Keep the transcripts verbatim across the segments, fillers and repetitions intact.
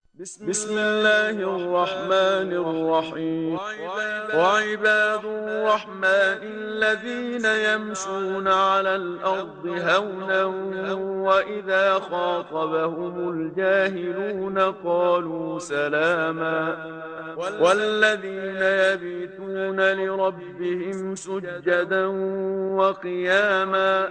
بسم الله الرحمن الرحيم. وعباد الرحمن الذين يمشون على الأرض هونا وإذا خاطبهم الجاهلون قالوا سلاما. والذين يبيتون لربهم سجدا وقياما.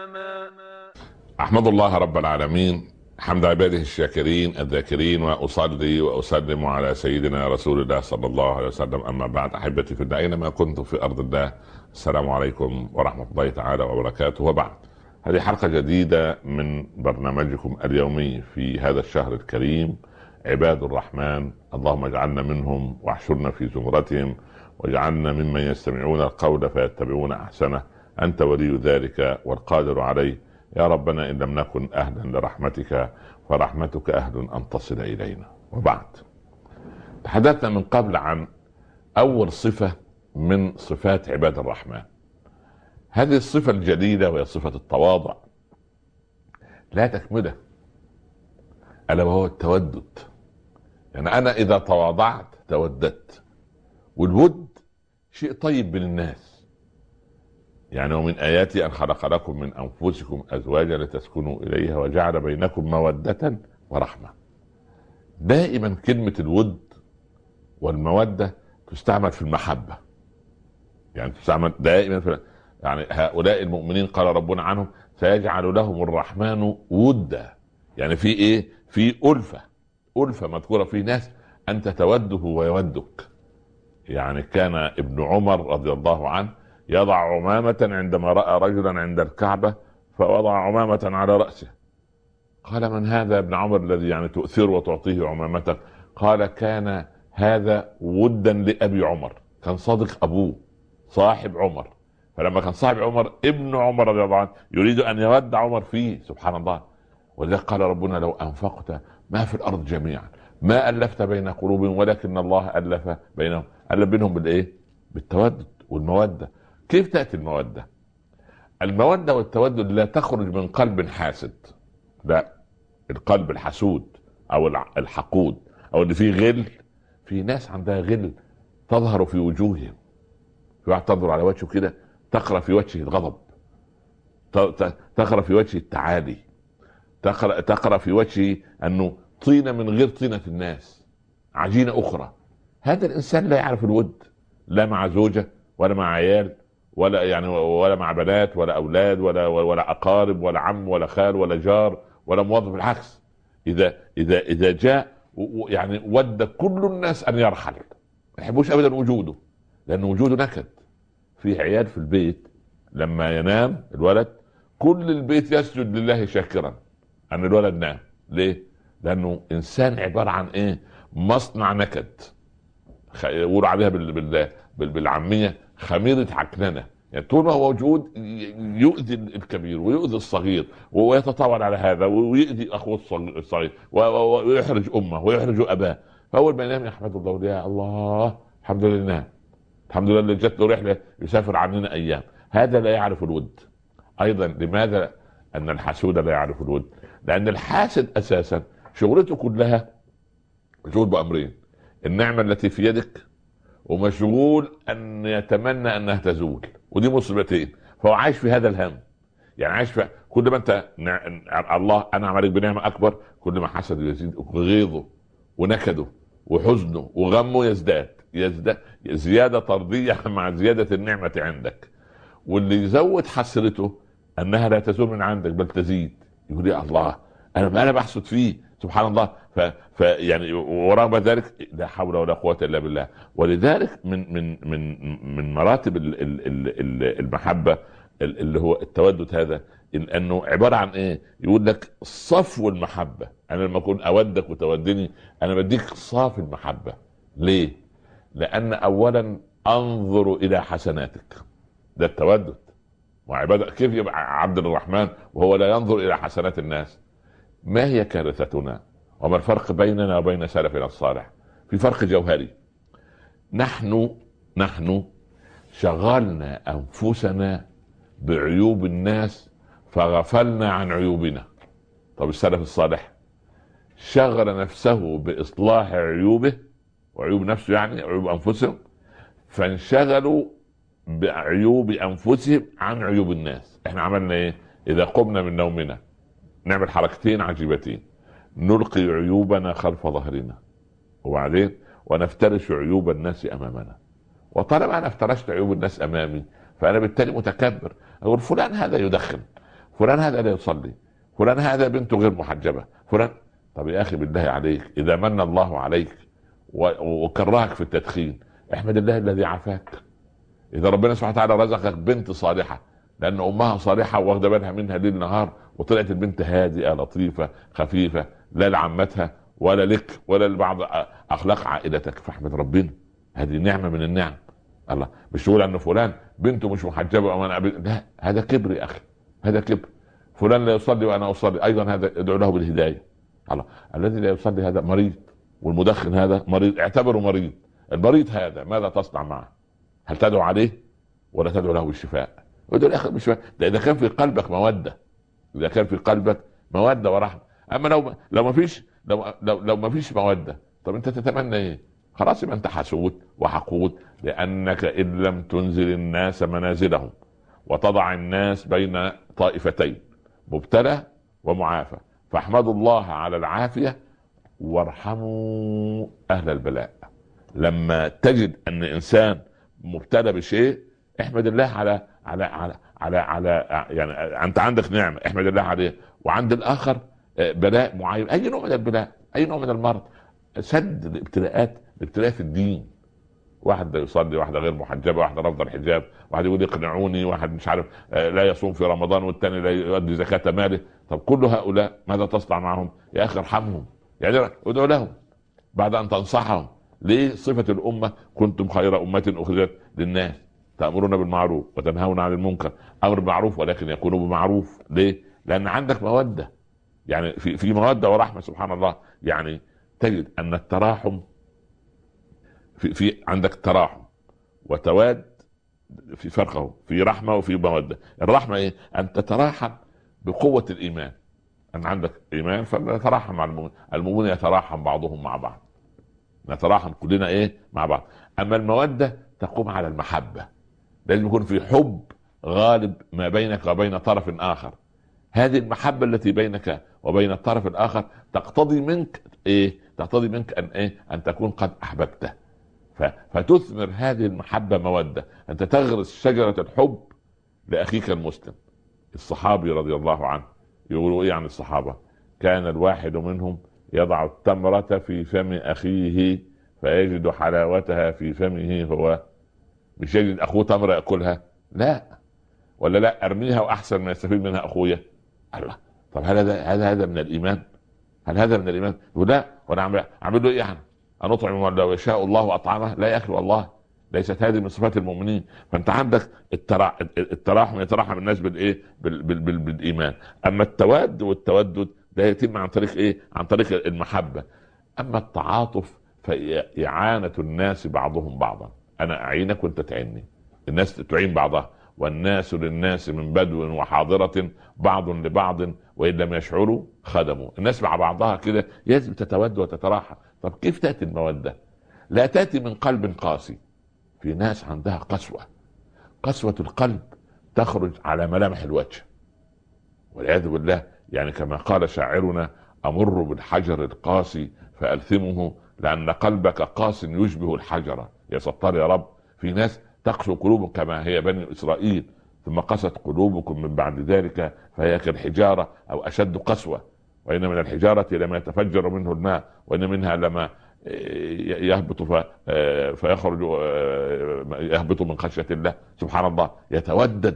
أحمد الله رب العالمين حمد عباده الشاكرين الذاكرين، وأصلي وأسلم على سيدنا رسول الله صلى الله عليه وسلم. أما بعد، أحبتي في الله أينما كنتم في أرض الله، السلام عليكم ورحمة الله تعالى وبركاته. وبعد، هذه حلقة جديدة من برنامجكم اليومي في هذا الشهر الكريم، عباد الرحمن. اللهم اجعلنا منهم واحشرنا في زمرتهم، واجعلنا ممن يستمعون القول فيتبعون أحسنه. أنت ولي ذلك والقادر عليه يا ربنا، إن لم نكن أهلا لرحمتك فرحمتك أهل أن تصل إلينا. وبعد، تحدثنا من قبل عن أول صفة من صفات عباد الرحمن، هذه الصفة الجليلة وهي صفة التواضع، لا تكمله، ألا وهو التودد. يعني أنا إذا تواضعت توددت، والود شيء طيب بين الناس. يعني ومن آياتي أن خلق لكم من أنفسكم أزواجا لتسكنوا إليها وجعل بينكم مودة ورحمة. دائما كلمة الود والمودة تستعمل في المحبة، يعني تستعمل دائما في، يعني هؤلاء المؤمنين قال ربنا عنهم سيجعل لهم الرحمن ودا. يعني في إيه؟ في ألفة، ألفة مذكورة في ناس أنت توده ويودك. يعني كان ابن عمر رضي الله عنه يضع عمامة عندما رأى رجلا عند الكعبة فوضع عمامة على رأسه. قال من هذا ابن عمر الذي يعني تؤثر وتعطيه عمامتك؟ قال كان هذا ودا لأبي عمر، كان صادق أبوه صاحب عمر. فلما كان صاحب عمر ابن عمر رضي الله عنه يريد أن يودع عمر فيه، سبحان الله. ولذلك قال ربنا لو أنفقت ما في الأرض جميعا ما ألفت بين قلوبهم ولكن الله ألف بينهم. ألف بينهم بالإيه؟ بالتودد والمودة. كيف تأتي المودة؟ المودة والتودد لا تخرج من قلب حاسد، لا، القلب الحسود او الحقود او اللي فيه غل. في ناس عندها غل تظهر في وجوههم، في واحد تنظر على وجهه كده تقرأ في وجهه الغضب، تقرأ في وجهه التعالي، تقرأ, تقرأ في وجهه انه طينة من غير طينة الناس، عجينة اخرى. هذا الانسان لا يعرف الود، لا مع زوجة ولا مع عيال ولا يعني ولا مع بنات ولا اولاد ولا ولا اقارب ولا عم ولا خال ولا جار ولا موظف. بالعكس، اذا اذا اذا جاء يعني ود كل الناس ان يرحل، ما يحبوش ابدا وجوده، لان وجوده نكد. في عيال في البيت لما ينام الولد كل البيت يسجد لله شاكرا ان الولد نام. ليه؟ لانه انسان عباره عن ايه؟ مصنع نكد. يقولوا عليها بالعاميه خميرة عكننة. يعني طول ما هو موجود يؤذي الكبير ويؤذي الصغير ويتطاول على هذا ويؤذي اخوه الصغير ويحرج امه ويحرج اباه. فاول ما ينام يحمد الله، يا الله الحمد لله الحمد لله اللي جت له رحله يسافر عننا ايام. هذا لا يعرف الود. ايضا لماذا ان الحسود لا يعرف الود؟ لان الحاسد اساسا شغلته كلها مشغول بامرين: النعمه التي في يدك، ومشغول ان يتمنى انها تزول، ودي مصيبتين. فهو عايش في هذا الهم، يعني عايش في كل ما انت نع... الله انا عليك بنعمه اكبر، كل ما حسد يزيد غيظه ونكده وحزنه وغمه يزداد يزداد زياده طرديه مع زياده النعمه عندك. واللي يزود حسرته انها لا تزول من عندك بل تزيد، يقول يا الله انا انا بحسد فيه، سبحان الله. ف... ف يعني ورغم ذلك لا حول ولا قوه الا بالله. ولذلك من من من من مراتب المحبه اللي هو التودد هذا، انه عباره عن ايه؟ يقول لك صفو المحبه. انا لما اكون اودك وتودني انا بديك صافي المحبه. ليه؟ لان اولا انظر الى حسناتك، ده التودد وعباده. كيف يبقى عبد الرحمن وهو لا ينظر الى حسنات الناس؟ ما هي كارثتنا وما الفرق بيننا وبين سلفنا الصالح؟ في فرق جوهري. نحن نحن شغلنا انفسنا بعيوب الناس فغفلنا عن عيوبنا. طب السلف الصالح شغل نفسه باصلاح عيوبه وعيوب نفسه، يعني عيوب انفسهم، فانشغلوا بعيوب انفسهم عن عيوب الناس. احنا عملنا ايه؟ اذا قمنا من نومنا نعمل حركتين عجيبتين: نلقي عيوبنا خلف ظهرنا، وبعدين ونفترش عيوب الناس امامنا. وطالما انا افترشت عيوب الناس امامي فانا بالتالي متكبر، اقول فلان هذا يدخن، فلان هذا لا يصلي، فلان هذا بنته غير محجبه، فلان. طب يا اخي بالله عليك، اذا من الله عليك وكرهك في التدخين احمد الله الذي عافاك. اذا ربنا سبحانه وتعالى رزقك بنت صالحه لان امها صالحه واخده بالها منها ليل نهار، وطلعت البنت هادئه لطيفه خفيفه، لا لعمتها ولا لك ولا لبعض اخلاق عائلتك، فاحمد ربنا، هذه نعمه من النعم. الله، مش تقول ان فلان بنته مش محجبه او انا أبي... لا، هذا كبر يا اخي، هذا كبر. فلان لا يصلي وانا اصلي، ايضا هذا ادعو له بالهدايه. الله، الذي لا يصلي هذا مريض، والمدخن هذا مريض، اعتبره مريض. المريض هذا ماذا تصنع معه؟ هل تدعو عليه ولا تدعو له بالشفاء؟ ودول اخر مش ده اذا كان في قلبك موده، اذا كان في قلبك موده ورحمه. اما لو لو ما فيش لو لو, لو ما فيش موده، طب انت تتمنى ايه؟ خلاص يبقى انت حسود وحقود، لانك ان لم تنزل الناس منازلهم وتضع الناس بين طائفتين مبتلى ومعافى، فاحمدوا الله على العافيه وارحموا اهل البلاء. لما تجد ان انسان مبتلى بشيء احمد الله على على على على, على يعني انت عندك نعمه احمد الله عليه، وعند الاخر بلاء معين، اي نوع من البلاء، اي نوع من المرض. سد الابتلاءات، الابتلاء في الدين، واحد يصلي، واحده غير محجبه، واحده رافضه الحجاب، واحد يقول يقنعوني، واحد مش عارف لا يصوم في رمضان، والثاني لا يؤدي زكاه ماله. طب كل هؤلاء ماذا تصنع معهم؟ يا اخي ارحمهم، يعني ادعو لهم بعد ان تنصحهم. ليه؟ صفه الامه كنتم خير امه اخرجت للناس تأمرون بالمعروف وتنهون عن المنكر. امر بالمعروف ولكن يكونوا بمعروف. ليه؟ لان عندك موده، يعني في في موده ورحمه سبحان الله. يعني تجد ان التراحم في, في عندك تراحم وتواد، في فرقه في رحمه وفي موده. الرحمه ايه؟ ان تتراحم بقوه الايمان، ان عندك ايمان فنتراحم مع المؤمن، المؤمن يتراحم بعضهم مع بعض، نتراحم كلنا ايه مع بعض. اما الموده تقوم على المحبه، لازم يكون في حب غالب ما بينك وبين طرف اخر. هذه المحبه التي بينك وبين الطرف الاخر تقتضي منك ايه؟ تقتضي منك ان ايه؟ ان تكون قد احببته، فتثمر هذه المحبه موده، انت تغرس شجره الحب لاخيك المسلم. الصحابي رضي الله عنه يقولوا ايه عن الصحابه؟ كان الواحد منهم يضع التمره في فم اخيه فيجد حلاوتها في فمه هو، مش يجد اخوه تمره ياكلها، لا، ولا لا ارميها واحسن ما يستفيد منها اخويا. الله، طب هل هذا هذا هذا من الايمان؟ هل هذا من الايمان؟ يقول لا، وانا اعمل اعمل له ايه يعني؟ ان اطعم من لو يشاء الله اطعمه؟ لا يا اخي والله، ليست هذه من صفات المؤمنين. فانت عندك الترا... التراحم، يتراحم الناس بالايه؟ بال... بال... بال... بالايمان. اما التواد والتودد ده يتم عن طريق ايه؟ عن طريق المحبه. اما التعاطف فاعانه الناس بعضهم بعضا، انا اعينك وانت تعيني، الناس تعين بعضها، والناس للناس من بدو وحاضرة بعض لبعض وإن لم يشعروا خدموا. الناس مع بعضها كده يجب تتود وتتراحم. طب كيف تأتي المودة؟ لا تأتي من قلب قاسي. في ناس عندها قسوة، قسوة القلب تخرج على ملامح الوجه والعياذ بالله. يعني كما قال شاعرنا: أمر بالحجر القاسي فألثمه لأن قلبك قاس يشبه الحجر. يا ستار يا رب، في ناس تقسو قلوبهم كما هي بني إسرائيل، ثم قست قلوبكم من بعد ذلك فهي كالحجارة أو أشد قسوة، وإن من الحجارة لما يتفجر منه الماء وإن منها لما يهبط فيخرج يهبط من خشية الله. سبحان الله، يتودد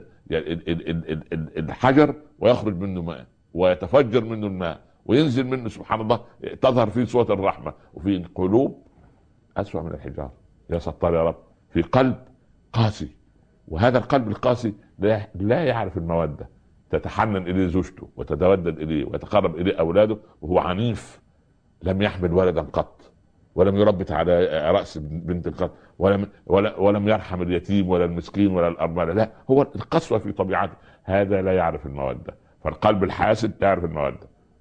الحجر ويخرج منه ماء ويتفجر منه الماء وينزل منه سبحان الله، تظهر فيه صوت الرحمة. وفي القلوب أسوأ من الحجارة. يا ستار يا رب، في قلب قاسي، وهذا القلب القاسي لا يعرف المودة. تتحنن إليه زوجته وتتودد إليه ويتقرب إليه أولاده وهو عنيف، لم يحمل ولدا قط ولم يربت على رأس بنت قط ولم, ولم يرحم اليتيم ولا المسكين ولا الأرملة. لا، هو القسوة في طبيعته، هذا لا يعرف المودة. فالقلب الحاسد لا يعرف المودة.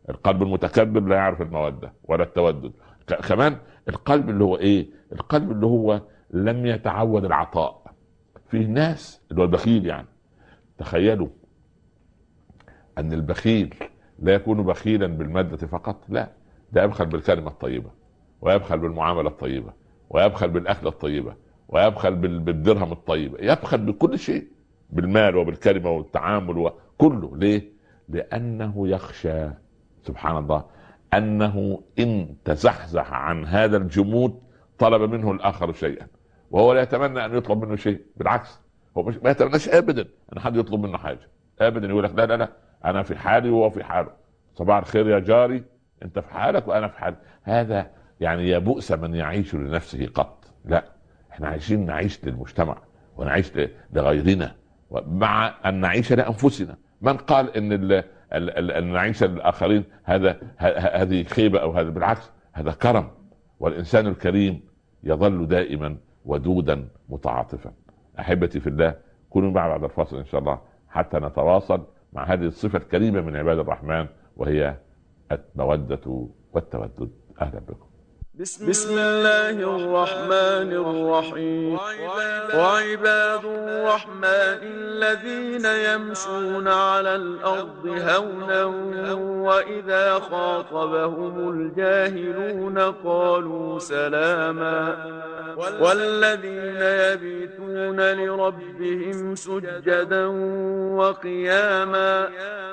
القلب المتكبر لا يعرف المودة ولا التودد. كمان القلب اللي هو ايه؟ القلب اللي هو لم يتعود العطاء. في ناس اللي هو البخيل، يعني تخيلوا ان البخيل لا يكون بخيلا بالمادة فقط، لا، ده يبخل بالكلمة الطيبة، ويبخل بالمعاملة الطيبة، ويبخل بالأكلة الطيبة، ويبخل بالدرهم الطيب، يبخل بكل شيء، بالمال وبالكلمة والتعامل وكله. ليه؟ لأنه يخشى سبحان الله أنه إن تزحزح عن هذا الجمود طلب منه الآخر شيئا، وهو لا يتمنى أن يطلب منه شيء، بالعكس هو مش ما يتمناش أبدا أن حد يطلب منه حاجة أبدا. يقول لك لا لا لا، أنا في حالي وهو في حاله، صباح الخير يا جاري، أنت في حالك وأنا في حالي. هذا يعني يا بؤس من يعيش لنفسه قط. لا، احنا عايشين نعيش للمجتمع ونعيش لغيرنا، مع أن نعيش لأنفسنا. من قال ان ان نعيش للآخرين هذا هذه خيبة او هذا؟ بالعكس، هذا كرم، والإنسان الكريم يظل دائما ودودا متعاطفا. أحبتي في الله، كونوا معي بعد الفاصل إن شاء الله حتى نتواصل مع هذه الصفة الكريمة من عباد الرحمن، وهي المودة والتودد. أهلا بكم. بسم الله الرحمن الرحيم. وعباد الرحمن الذين يمشون على الأرض هونا وإذا خاطبهم الجاهلون قالوا سلاما والذين يبيتون لربهم سجدا وقياما.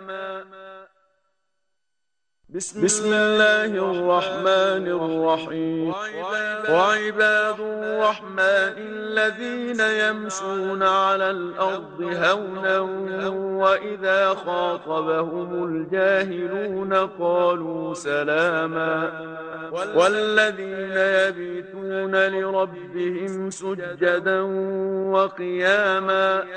بسم الله الرحمن الرحيم. وعباد الرحمن الذين يمشون على الأرض هونا وإذا خاطبهم الجاهلون قالوا سلاما والذين يبيتون لربهم سجدا وقياما.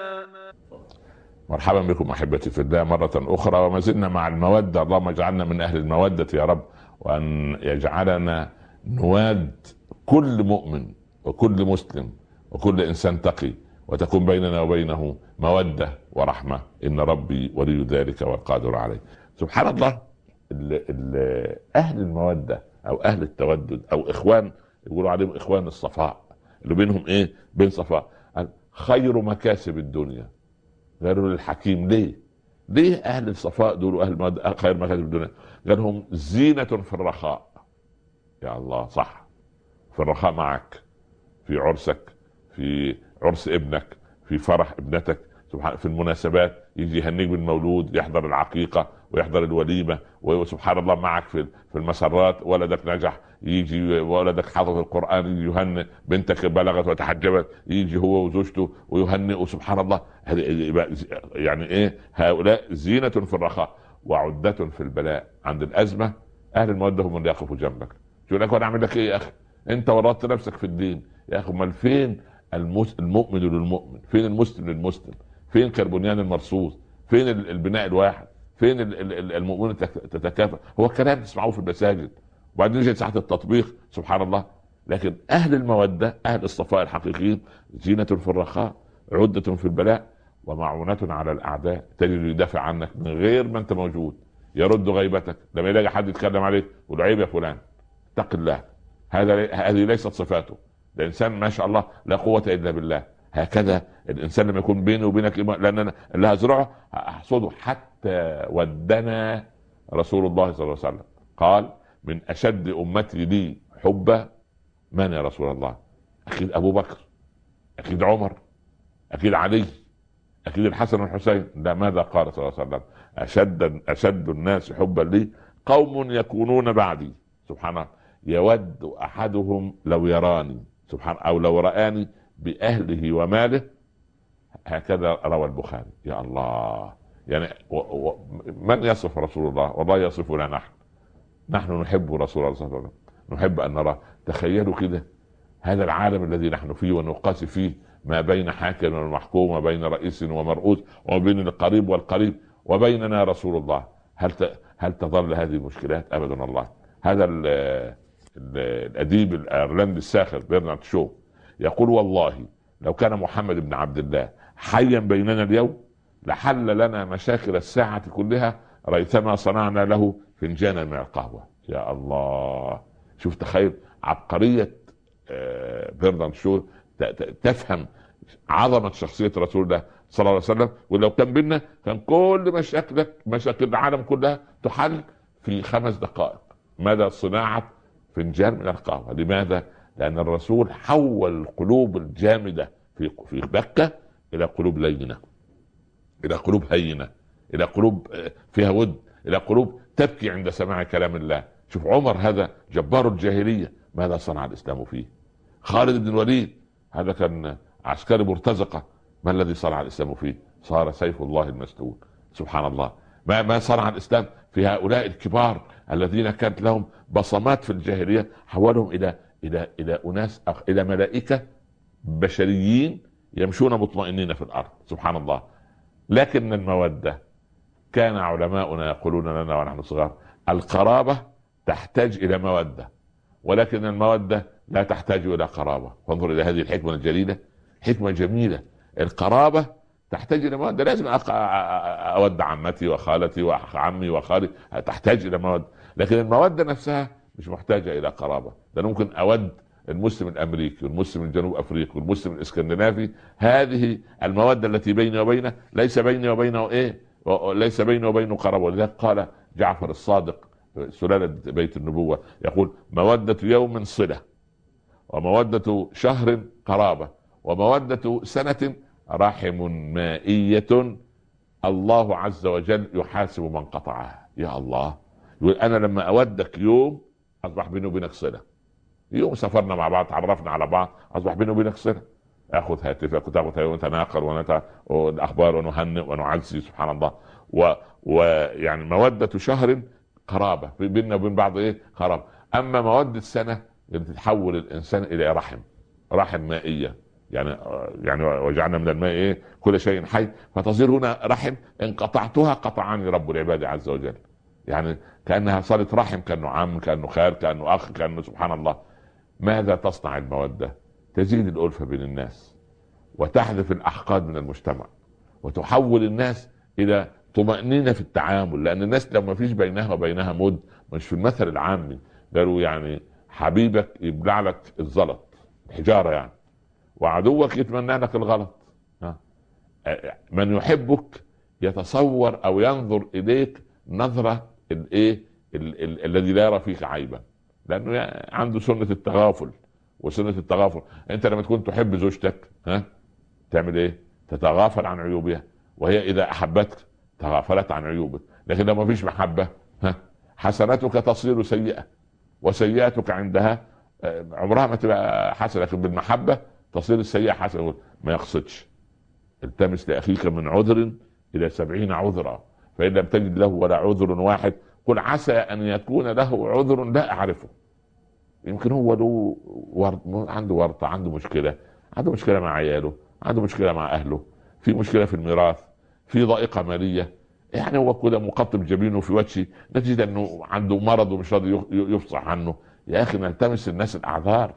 مرحبا بكم احبتي في الله مرة اخرى، وما زلنا مع المودة. اللهم اجعلنا من اهل المودة يا رب، وان يجعلنا نواد كل مؤمن وكل مسلم وكل انسان تقي، وتكون بيننا وبينه مودة ورحمة، ان ربي ولي ذلك والقادر عليه. سبحان الله، ال ال اهل المودة او اهل التودد او اخوان، يقولوا عليهم اخوان الصفاء، اللي بينهم ايه؟ بين صفاء. خير مكاسب الدنيا غير الحكيم. ليه؟ ليه اهل الصفاء دول اهل المودة خير مكاسب الدنيا؟ قالهم زينة في الرخاء. يا الله، صح، في الرخاء معك، في عرسك، في عرس ابنك، في فرح ابنتك، سبحان، في المناسبات يجي يهنيك بالمولود، يحضر العقيقة ويحضر الوليمة، وسبحان الله معك في في المسرات، ولدك نجح يجي، ولدك حافظ القرآن يجي يهنئ، بنتك بلغت وتحجبت يجي هو وزوجته ويهنئ. سبحان الله، يعني ايه؟ هؤلاء زينة في الرخاء وعدة في البلاء. عند الأزمة أهل المودة هم اللي يقفوا جنبك. يقول لك وانا اعمل لك ايه يا اخي؟ انت ورطت نفسك في الدين يا اخي. امال فين المؤمن للمؤمن؟ فين المسلم للمسلم؟ فين كربونيان المرصوص؟ فين البناء الواحد؟ فين المؤمن تتكافئ؟ هو كلام تسمعوه في المساجد، وبعدين يجي ساعة التطبيق سبحان الله. لكن اهل المودة اهل الصفاء الحقيقيين زينة في الرخاء، عدة في البلاء، ومعونة على الاعداء. تجد يدافع عنك من غير ما انت موجود، يرد غيبتك لما يلاقي حد يتكلم عليك يقول عيب يا فلان، اتق الله. هذا هذه ليست صفاته. الانسان ما شاء الله لا قوة الا بالله. هكذا الانسان لما يكون بيني وبينك، لان انا اللي هزرعه احصده. حتى ودنا رسول الله صلى الله عليه وسلم قال من اشد امتي لي حبا من يا رسول الله؟ اكيد ابو بكر، اكيد عمر، اكيد علي، اكيد الحسن والحسين. لا، ماذا قال صلى الله عليه وسلم؟ اشد اشد الناس حبا لي قوم يكونون بعدي، سبحان الله، يود احدهم لو يراني، سبحان، او لو رآني باهله وماله. هكذا روى البخاري. يا الله، يعني و و من يصف رسول الله؟ والله يصفنا نحن. نحن نحب رسول الله صلى الله عليه وسلم، نحب ان نراه. تخيلوا كده هذا العالم الذي نحن فيه ونقاسي فيه ما بين حاكم ومحكوم، وبين رئيس ومرؤوس، وبين القريب والقريب، وبيننا رسول الله. هل ت... هل تظل هذه المشكلات؟ ابدا. الله، هذا ال... ال... الاديب الايرلندي الساخر برنارد شو يقول والله لو كان محمد بن عبد الله حيا بيننا اليوم لحل لنا مشاكل الساعة كلها ريثما صنعنا له فنجانا من القهوة. يا الله، شوف تخيل عبقرية برنارد شو، تفهم عظمة شخصية رسول الله صلى الله عليه وسلم. ولو كان بينا كان كل مشاكلك مشاكل العالم كلها تحل في خمس دقائق. ماذا؟ صناعة فنجان من القهوة. لماذا؟ لأن الرسول حول القلوب الجامدة في في مكة إلى قلوب لينة، إلى قلوب هينة، إلى قلوب فيها ود، إلى قلوب تبكي عند سماع كلام الله. شوف عمر هذا جبار الجاهلية، ماذا صنع الإسلام فيه؟ خالد بن الوليد هذا كان عسكري مرتزقة، ما الذي صنع الإسلام فيه؟ صار سيف الله المسلول. سبحان الله، ما ما صنع الإسلام في هؤلاء الكبار الذين كانت لهم بصمات في الجاهلية، حولهم إلى إلى إلى أناس، إلى ملائكة بشريين يمشون مطمئنين في الأرض. سبحان الله. لكن المودة، كان علماؤنا يقولون لنا ونحن صغار: القرابة تحتاج إلى مودة، ولكن المودة لا تحتاج إلى قرابة. فانظر إلى هذه الحكمة الجليلة، حكمة جميلة. القرابة تحتاج إلى مودة، لازم أود عمتي وخالتي وعمي وخالي، تحتاج إلى مودة. لكن المودة نفسها مش محتاجة إلى قرابة. ده ممكن أود المسلم الأمريكي والمسلم الجنوب أفريقي والمسلم الإسكندنافي، هذه المودة التي بيني وبينه ليس بيني وبينه إيه، ليس بيني وبينه قرابة. ولذلك قال جعفر الصادق سلالة بيت النبوة، يقول: مودة يوم صلة، ومودة شهر قرابة، ومودة سنة رحم مائية، الله عز وجل يحاسب من قطعها. يا الله، يقول أنا لما أودك يوم أصبح بيني وبينك صلة. يوم سافرنا مع بعض، تعرفنا على بعض، أصبح بيني وبينك صلة. أخذ هاتفك وتأخذ ونتناقل والأخبار ونهنئ ونعزي. سبحان الله. ويعني و... مودة شهر قرابة، بيننا وبين بعض إيه؟ قرابة. أما مودة سنة تتحول الإنسان إلى رحم، رحم مائية. يعني يعني وجعلنا من الماء إيه؟ كل شيء حي، فتصير هنا رحم إن قطعتها قطعني رب العباد عز وجل. يعني كأنها صارت رحم، كأنه عم، كأنه خال، كأنه أخ، كأنه سبحان الله. ماذا تصنع المودة؟ تزيد الألفة بين الناس، وتحذف الأحقاد من المجتمع، وتحول الناس إلى طمأنينة في التعامل. لأن الناس لو ما فيش بينها وبينها مد، مش في المثل العامي قالوا يعني حبيبك يبلع لك الزلط الحجارة يعني، وعدوك يتمنى لك الغلط. من يحبك يتصور أو ينظر إليك نظرة الايه الذي لا يرى فيك عيبا، لانه عنده سنة التغافل. وسنة التغافل انت لما تكون تحب زوجتك ها تعمل ايه؟ تتغافل عن عيوبها، وهي اذا احبتك تغافلت عن عيوبك. لكن لو ما فيش محبة ها حسناتك تصير سيئة، وسيئتك عندها عمرها ما تبقى حسنة. لكن بالمحبة تصير السيئة حسنة. ما يقصدش، التمس لاخيك من عذر الى سبعين عذرا، فإن لم تجد له ولا عذر واحد قل عسى أن يكون له عذر لا أعرفه. يمكن هو له ورط، عنده ورطة، عنده مشكلة، عنده مشكلة مع عياله، عنده مشكلة مع أهله، في مشكلة في الميراث، في ضائقة مالية. يعني هو كده مقطب جبينه في وجهي نتيجة أنه عنده مرض ومش راضي يفصح عنه. يا أخي نلتمس الناس الأعذار،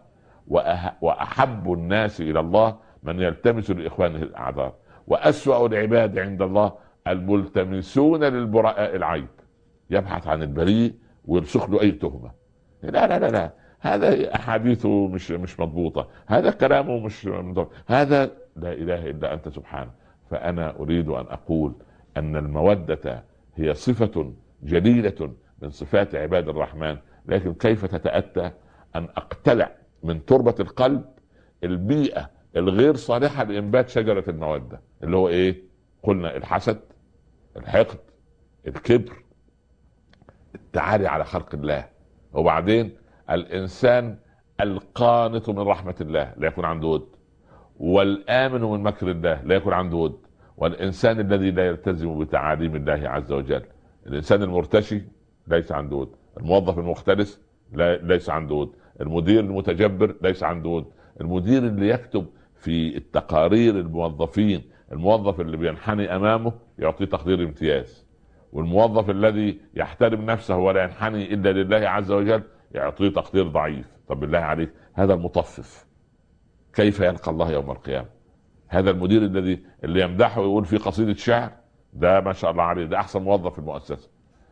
وأحب الناس إلى الله من يلتمس لإخوانه الأعذار، وأسوأ العباد عند الله الملتمسون للبراء العيب. يبحث عن البريء ويرسخ له اي تهمه. لا لا لا لا، هذا احاديثه مش مش مضبوطه، هذا كلامه مش مضبوط، هذا لا اله الا انت سبحانه. فانا اريد ان اقول ان الموده هي صفه جليله من صفات عباد الرحمن. لكن كيف تتاتى؟ ان اقتلع من تربه القلب البيئه الغير صالحه لانبات شجره الموده، اللي هو ايه؟ قلنا الحسد، الحقد، الكبر، التعالي على خلق الله. وبعدين الانسان القانط من رحمة الله لا يكون عنده ود، والآمن من مكر الله لا يكون عنده ود، والانسان الذي لا يلتزم بتعاليم الله عز وجل. الانسان المرتشي ليس عنده ود، الموظف المختلس لا ليس عنده ود، المدير المتجبر ليس عنده ود، المدير اللي يكتب في التقارير الموظفين، الموظف اللي بينحني امامه يعطيه تقدير امتياز، والموظف الذي يحترم نفسه ولا ينحني الا لله عز وجل يعطيه تقدير ضعيف. طب بالله عليك، هذا المطفف كيف يلقى الله يوم القيامة؟ هذا المدير الذي اللي يمدحه ويقول في قصيدة شعر ده ما شاء الله عليه، ده احسن موظف في المؤسسة.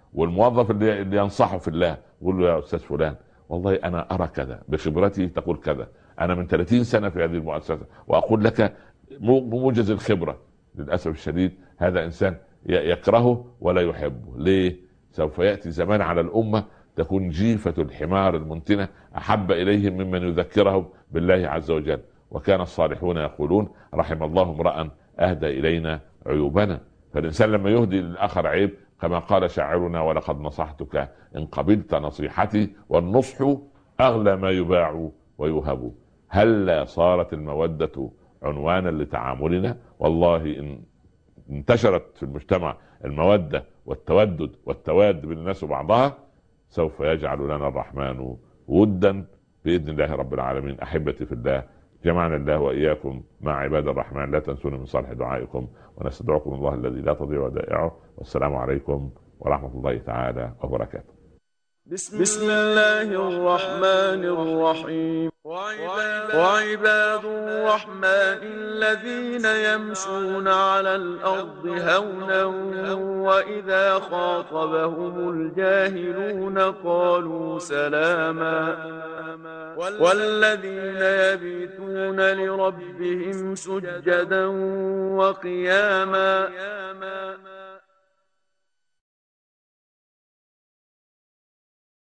والموظف اللي, اللي ينصحه في الله يقول له يا استاذ فلان والله انا ارى كذا، بخبرتي تقول كذا، انا من ثلاثين سنة في هذه المؤسسة واقول لك بموجز الخبرة. للاسف الشديد هذا انسان يكرهه ولا يحبه. ليه؟ سوف ياتي زمان على الامه تكون جيفة الحمار المنتنة احب اليهم ممن يذكرهم بالله عز وجل. وكان الصالحون يقولون رحم الله امرأ اهدى الينا عيوبنا. فالانسان لما يهدي للاخر عيب كما قال شاعرنا ولقد نصحتك ان قبلت نصيحتي والنصح اغلى ما يباع ويهب. هلا صارت المودة عنوانا لتعاملنا. والله ان انتشرت في المجتمع المودة والتودد والتواد بين الناس وبعضها سوف يجعل لنا الرحمن ودا بإذن الله رب العالمين. أحبتي في الله، جمعنا الله وإياكم مع عباد الرحمن. لا تنسون من صالح دعائكم، ونستدعوكم الله الذي لا تضيع ودائعه. والسلام عليكم ورحمة الله تعالى وبركاته. بسم الله الرحمن الرحيم. وعباد الرحمن الذين يمشون على الأرض هونا وإذا خاطبهم الجاهلون قالوا سلاما والذين يبيتون لربهم سجدا وقياما